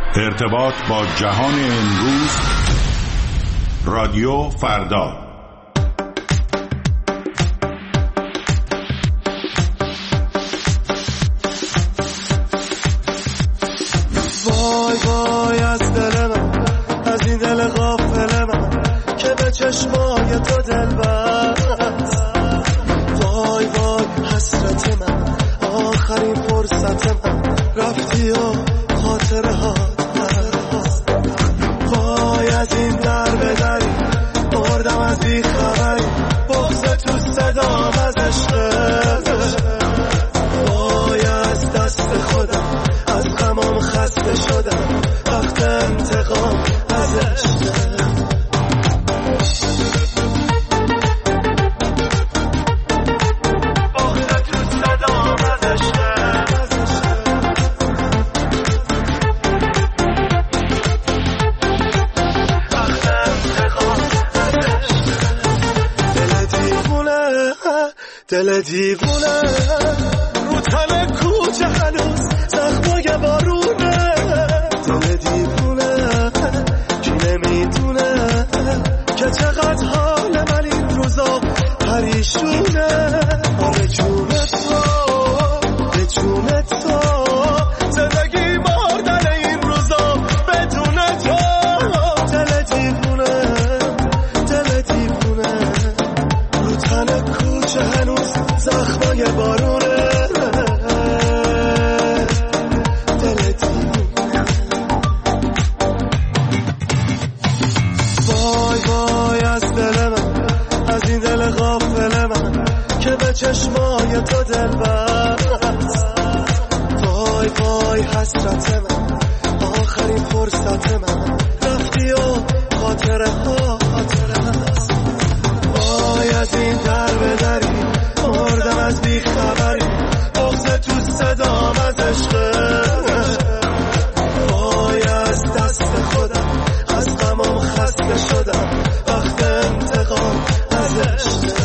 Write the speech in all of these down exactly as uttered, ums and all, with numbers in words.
ارتباط با جهان امروز، رادیو فردا. وای وای از دل من، از این دل غافل من که به چشمای تو دل بست. وای وای حسرت من، آخرین فرصت من، رفتی و خاطره ها. وای از این در به دری مردم از بی خبری، بغض تو صدام از عشقت. وای از دست خودم، از غمام خسته شدم، وقت انتقام از عشقت. دل دیوونه رو تن کوچه هنوز زخمای بارونه. دل دیوونه کی نمیدونه که چقدر حال من این روزا پریشونه. آره جون تو، به جون تو، زندگی مردن این روزا بدون تو. دل دیوونه، دل دیوونه رو تن کوچه هنوز زخمای بارونه. دل دیوونه. وای وای از دل من، از این دل غافل من که به چشمای تو دل بست. وای وای حسرت من، آخرین فرصت من، رفتی و خاطره ها خاطره هست. وای از این در به دری مردم از بی خبری، بغض تو صدام از عشقت. وای از دست خودم، از غمام خسته شدم، وقت انتقام از عشقت.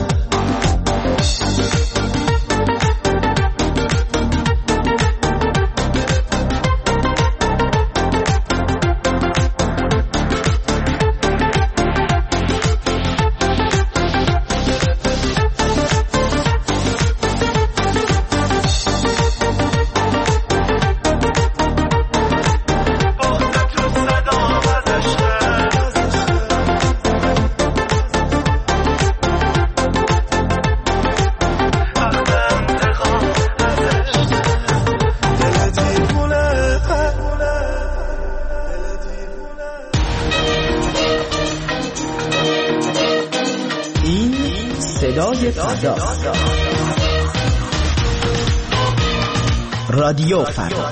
رادیو فردا.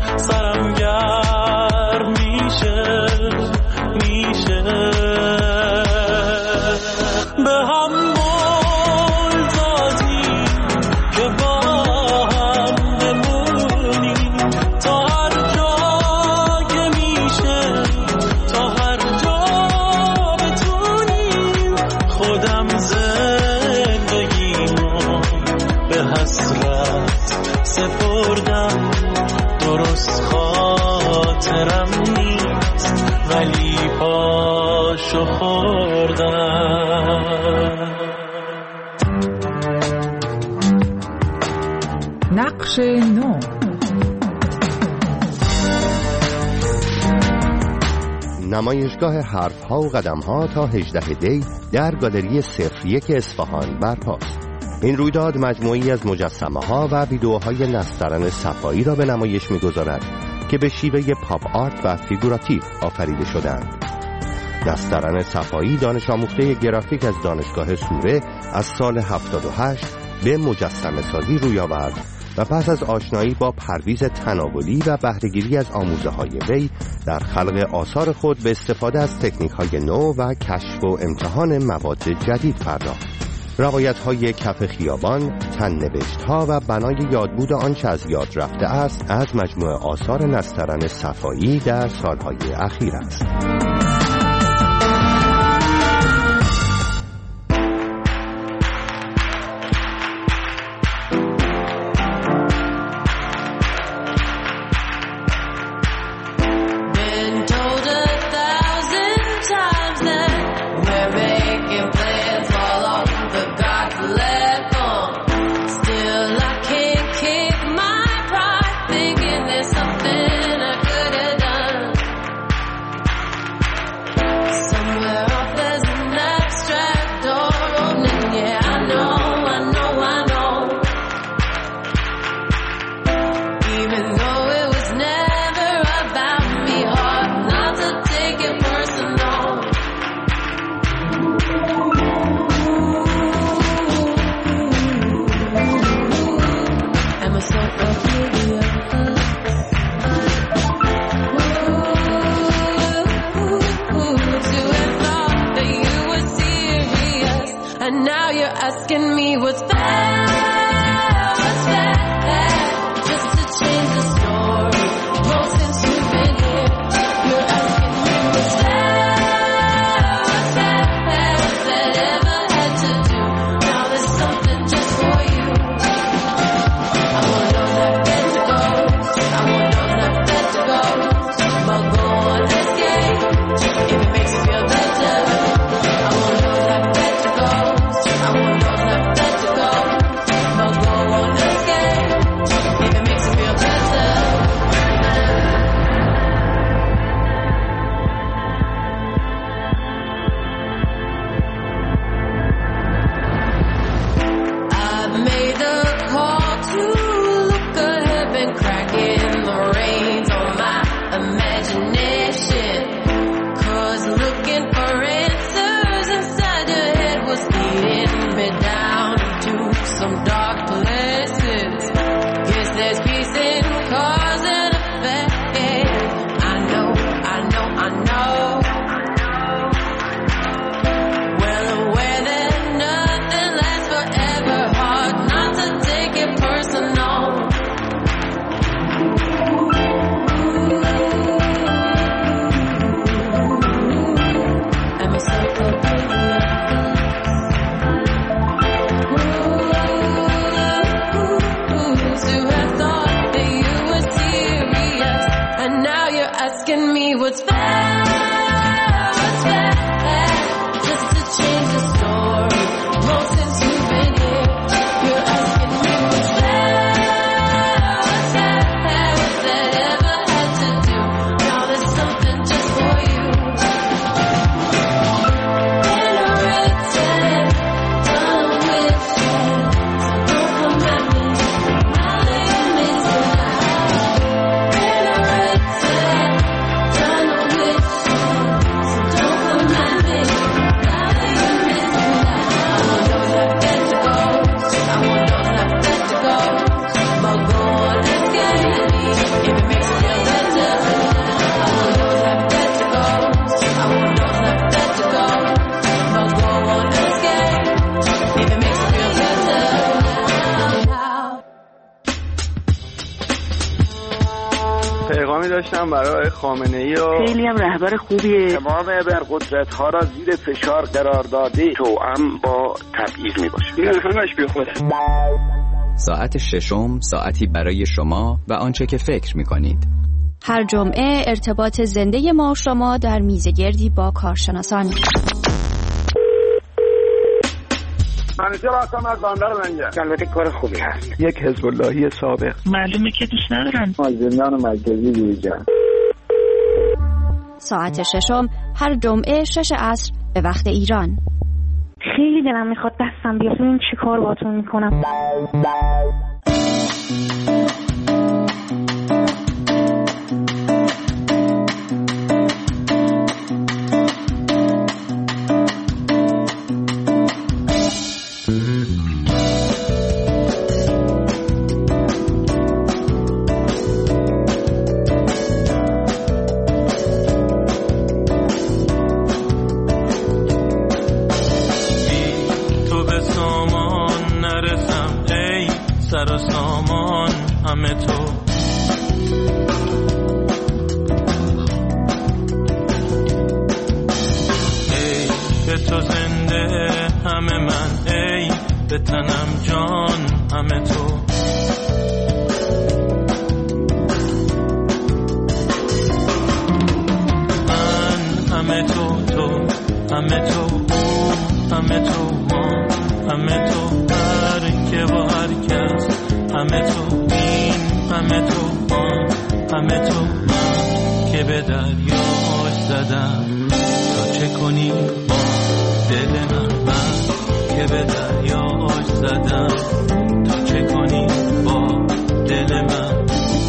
سرم گرم میشه میشه به هم مول دادیم که با هم بمونیم تا هر جا که میشه تا هر جا بتونیم خودم زندگیمو به حسرت سپردم درست خاطرم نیست ولی پاشو خوردم. نقش نو. نمایشگاه حرفها و قدمها تا هجدهم دی در گالری صفر یک اصفهان برپاست. این رویداد مجموعی از مجسمه ها و ویدیوهای نسترن صفایی را به نمایش می‌گذارد که به شیوه پاپ آرت و فیگوراتیو آفریده شدند. نسترن صفایی دانش آموخته گرافیک از دانشگاه سوره از سال هفتاد و هشت به مجسمه سازی روی آورد و پس از آشنایی با پرویز تناولی و بهره‌گیری از آموزه های وی در خلق آثار خود به استفاده از تکنیک های نو و کشف و امتحان مواد جدید پرداخت. روایت های کف خیابان، تن نوشت ها و بنای یادبود آنچه از یاد رفته است از مجموعه آثار نسترن صفایی در سالهای اخیر است. And now you're asking me what's fair, what's fair, just to change the پیغامی داشتم برای خامنه‌ای و خیلی هم رهبر خوبیه. تمام ابرقدرت‌ها را زیر فشار قرار داده توأم با تبعیض میباشه. این همش بیخوده. ساعت ششم ساعتی برای شما و آنچه که فکر می‌کنید. هر جمعه ارتباط زنده ما و شما در میزگردی با کارشناسان. منیجر آسام از بندر منجر. البته کار خوبی هست. یک حزب اللهی سابق. معلومه که دوست ندارن. از زندان مرکزی بیرون. ساعت ششم هر جمعه شش عصر به وقت ایران. خیلی دلم میخواد دستم بیاد ببینم چی کار باهاتون میکنم. سر و سامان همه تو، ای به تو زنده همه من، ای به تنم جان همه تو. من همه تو، تو همه تو، او همه تو، ما همه تو، هر که و هر کس همه تو، این همه تو، آن همه تو. من که به دریاش زدم تا چه کنی با دل من. من که به دریاش زدم تا چه کنی با دل من.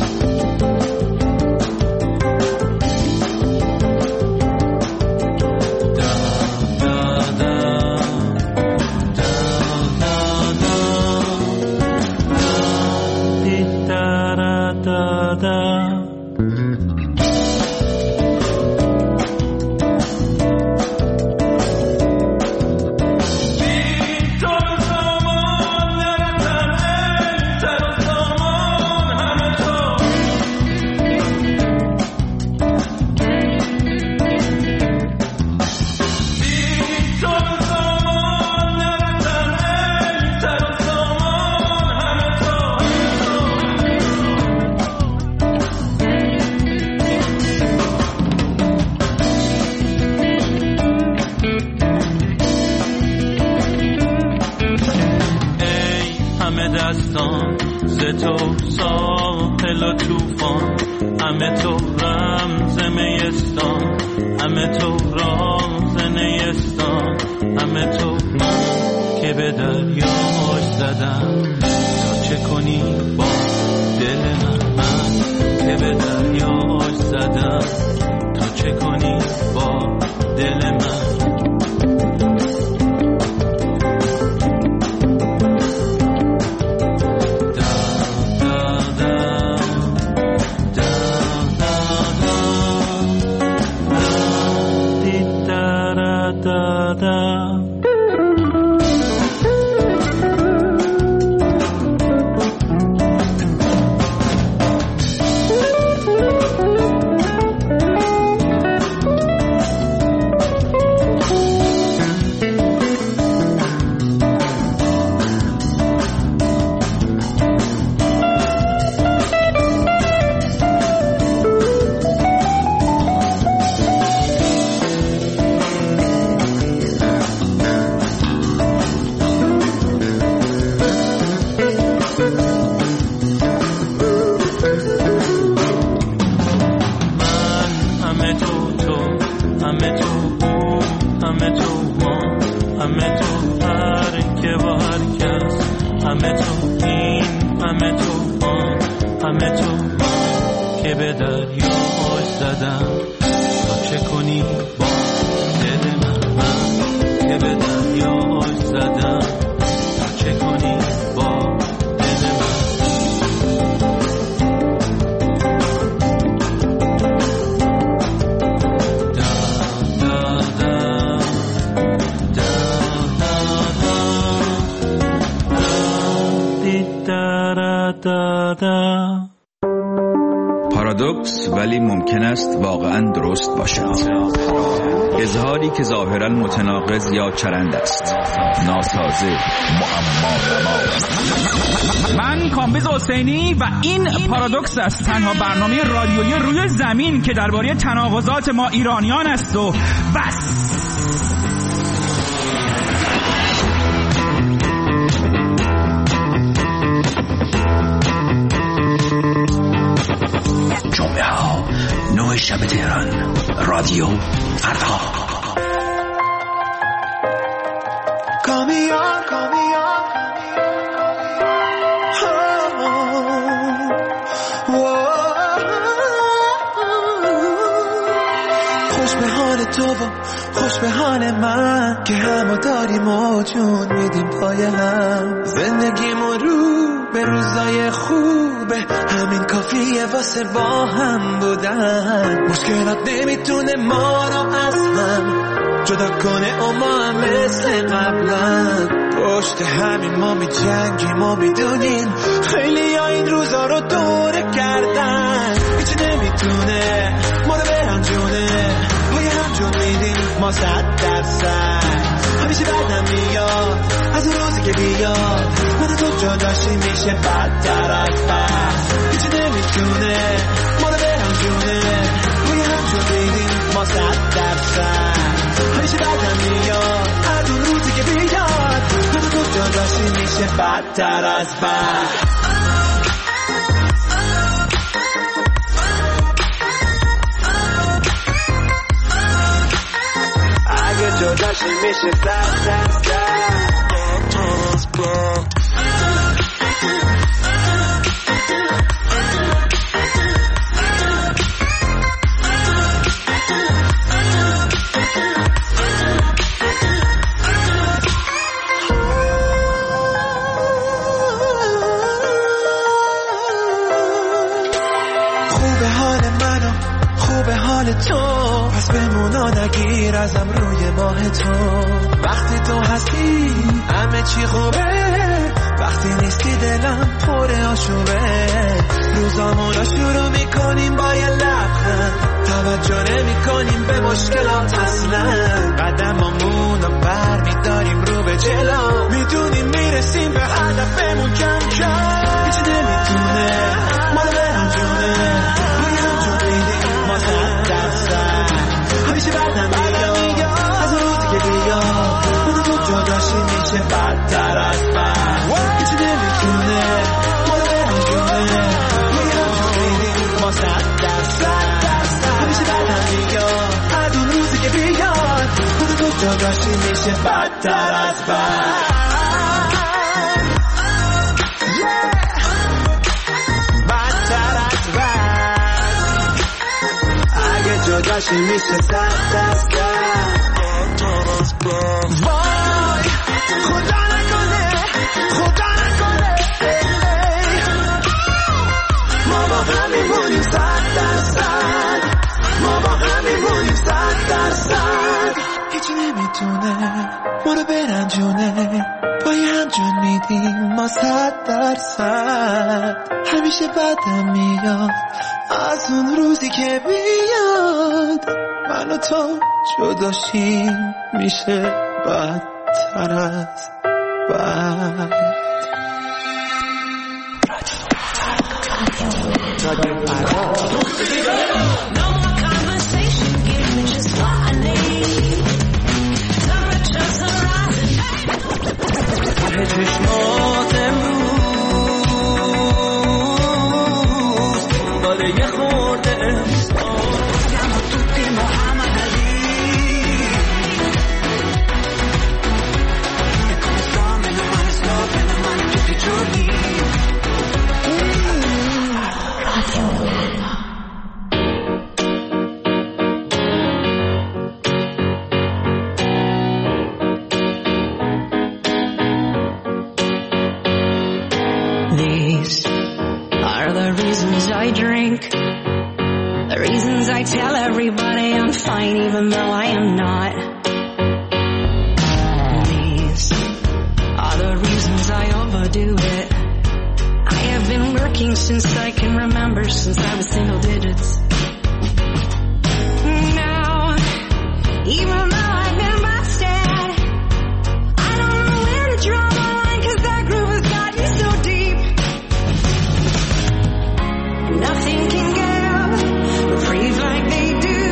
تو ساحل و توفان، همه تو رمز میستان، همه تو راز نیستان، همه تو. من که به دریاش زدم تا چه کنی با دل من. من که به دریاش زدم تا چه کنی با دل من. پارادوکس ولی ممکن است واقعا درست باشد. اظهاری که ظاهرا متناقض یا چرند است، ناسازه، معما. من کامبیز حسینی و این پارادوکس است، تنها برنامه رادیویی روی زمین که درباره تناقضات ما ایرانیان است و بس. جمعه ها نه شب تهران، رادیو فردا. کامیار کامیار خوش به حال تو و خوش به حال من که همو داریم و جون میدیم پای هم. زندگیمون رو به روزای خوبه، همین کافیه واسه با هم بودن. مشکلات نمیتونه ما رو از هم جدا کنه و ما هم مثل قبلا پشت همین ما می جنگیم و میدونین خیلی ها این روزا رو دوره کردن. هیچی نمیتونه ما رو برنجونه، پای هم جون میدیم ما صد درصد. همیشه بعدم میاد از اون روزی که بیاد من تو جداشی میشه بدتر از بد. هیچی نمیتونه ما رو برنجونه، پای هم جون میدیم ما صد درصد. همیشه بعدم میاد از اون روزی که بیاد من تو جداشی میشه بدتر از بد. اگه جداشی میشه صد درصد. خوبه حال منو خوبه حال تو، پس بمونا نگیر ازم روی ماه تو. وقتی تو هستی همه چی خوبه، وقتی نیستی دلم پر آشوبه. روزامونو شروع میکنیم با یه لبخند، توجه نمی کنیم به مشکلات اصلا. قدمامونو بر میداریم رو به جلو، میدونیم میرسیم به هدفمون کم کم. هیچی نمیتونه ما رو برنجونه، باید جو بیدیم ما صد درصد. همیشه بعدم میاد از اون روزی که بیاد من تو جداشی میشه بدتر از بد. هیچی نمیتونه ما رو برنجونه، باید جو بیدیم ما صد درصد. همیشه بعدم میاد از اون روزی که بیاد من تو جداشی میشه بدتر از بد. جداشی میشه صد درصد. وای خدا نکنه خدا نکنه ما با هم میمونیم صد درصد، ما با هم میمونیم صد درصد. هیچی نمیتونه ما رو برنجونه، پای هم جون میدیم ما صد درصد. همیشه بدم میاد از اون روزی که بیاد من و تو جداشیم میشه بدتر از بد. رادیو فردا. چشمات امروز داره یه خورده siamo tutti Muhammad Ali e come sto meno male sto meno male tutti i giorni. These are the reasons I drink, the reasons I tell everybody I'm fine even though I am not. These are the reasons I overdo it. I have been working drinking since I can remember, since I was single digits. Now, even though I've been busted, I don't know where to draw the line, 'cause that groove has got me so deep. Nothing can give reprieve like they do.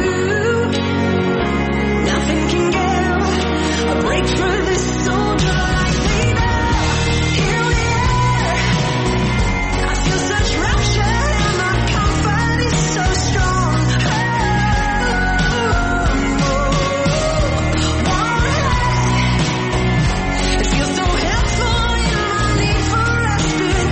Nothing can give a break for this soldier like they do. Here we are. I feel such rapture and my comfort is so strong. Oh, oh, it feels so helpful in my need for respite.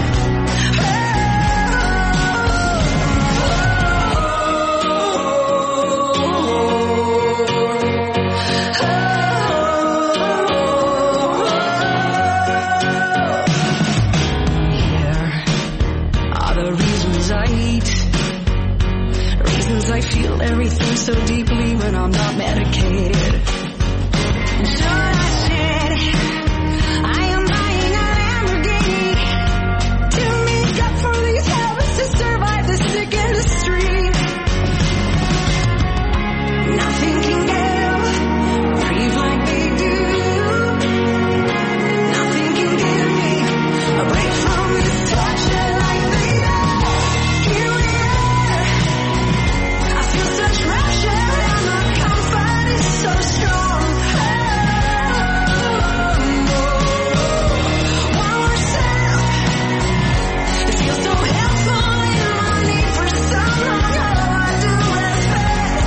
I feel everything so deeply when I'm not medicated. So I said, I am buying a Lamborghini to make up for these habits, to survive this sick industry. Nothing can give reprieve like they do. Nothing can give me a break from this torture like they do. Here we are. I feel such rapture and my comfort is so strong. Oh, one more step. It feels so helpful in my need for someone. All I do is fail.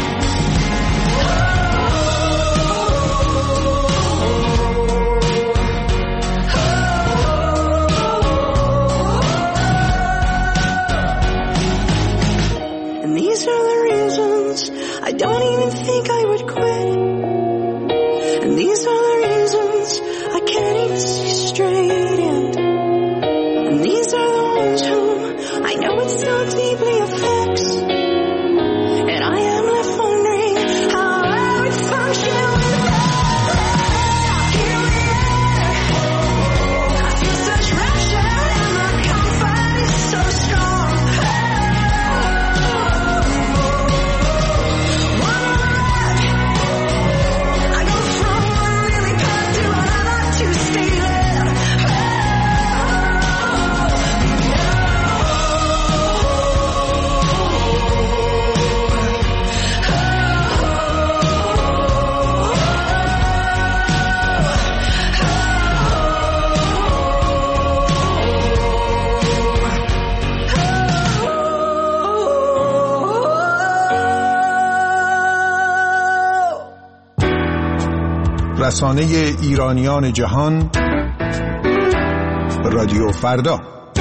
And these are the reasons I don't even think I would quit. And these are the reasons I can't even see straight. And, and these are the ones whom I know it so deeply affects. And I am left wondering how I would function without. Here we are. I feel such rapture and my comfort is so strong. One more ride. I go from one really bad to another to stay there. رسانه ایرانیان جهان، رادیو فردا.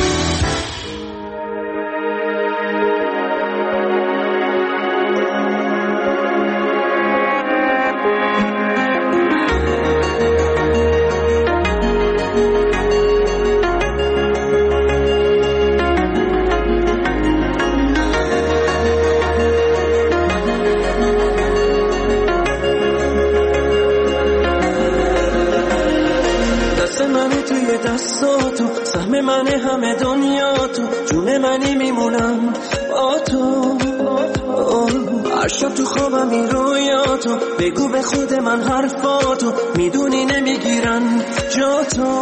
دست منی توی دستاتو، سهم من همه دنیا تو، جون منی میمونم با تو. هر شب تو خوابم این رویاتو، بگو به خود من حرفاتو، میدونی نمیگیرن جا تو.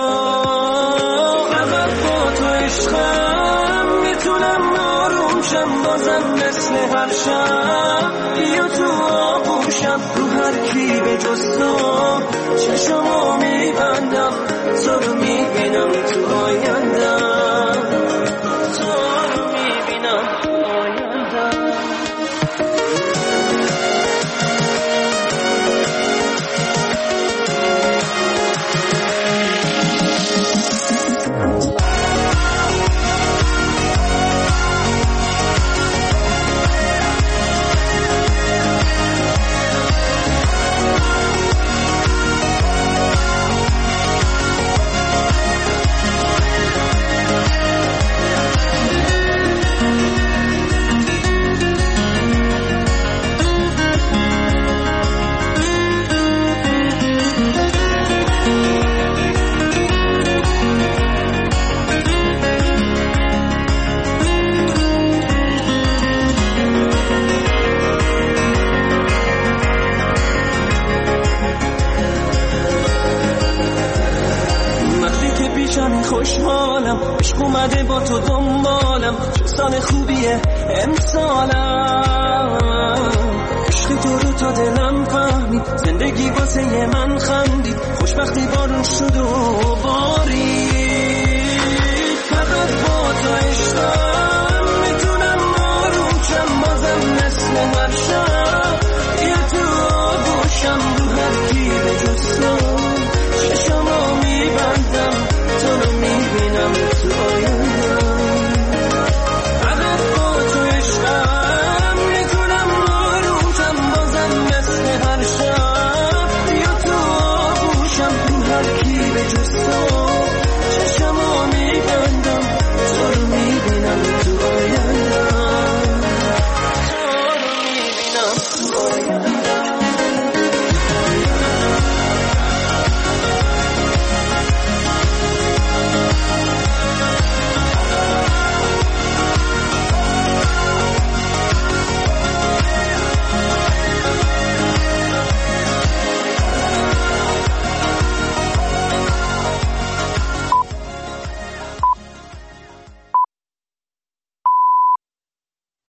من با تو عشقم، میتونم آروم شم بازم مثل هر شب. بیا تو آغوشم، رو هر کی به جز تو چشمو میبندم، تو رو میبینم تو آیندم، تو رو میبینم تو آیندم. اومده با تو دنبالم، چه سال خوبیه امسالم. عشق تو رو تا دلم فهمید، زندگی واسه من خندید، خوشبختی بارون شد و بارید. فقط با تو عشق